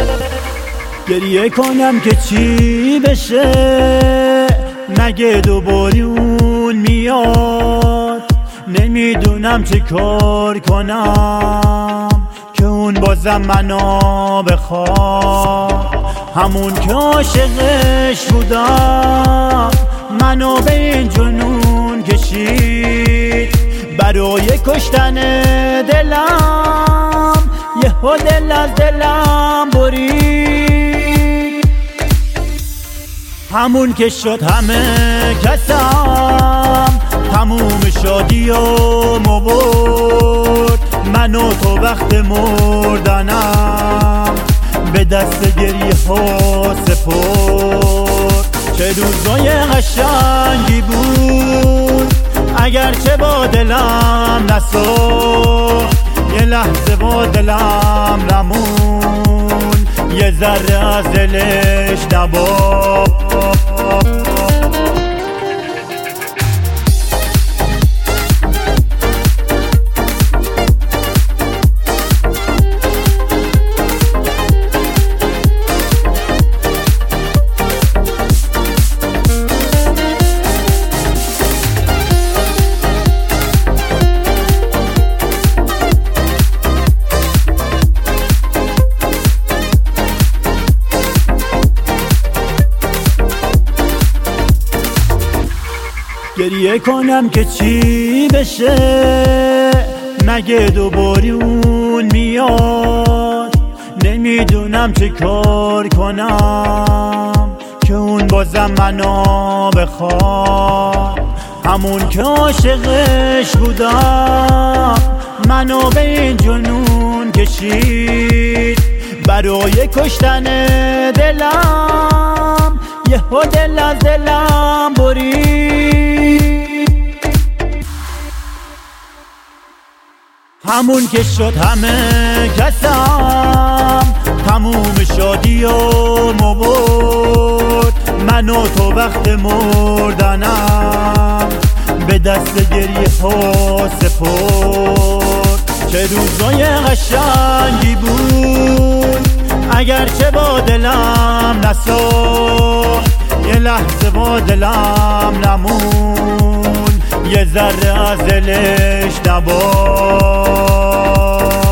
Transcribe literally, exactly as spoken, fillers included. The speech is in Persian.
گریه کنم که چی بشه، نگه دوبارون میاد. نمیدونم چه کار کنم که اون بازم منو بخواد. همون که عاشقش بودم منو به این جنون کشید، برای کشتن دلم یهو دل از دلم برید. همون که شد همه کسم تموم شادی و مبرد. من و تو وقت مردنم به دست گریه ها سپرد. چه روزای قشنگی بود اگرچه با دلم نساخت. یه لحظه با دلم نمون، یه ذره از دلش نباخت. گریه کنم که چی بشه، مگه دوبارون میاد. نمیدونم چه کار کنم که اون بازم منو بخواد. همون که عاشقش بودم منو به این جنون کشید، برای کشتن دلم یهو دل از دلم برید. همون که شد همه کسم تموم شادی و مبرد. من و تو وقت مردنم به دست گریه ها سپرد. چه روزای قشنگی بود اگرچه با دلم نساخت. یه لحظه با دلم نمون، یه ذره از دلش نباخت.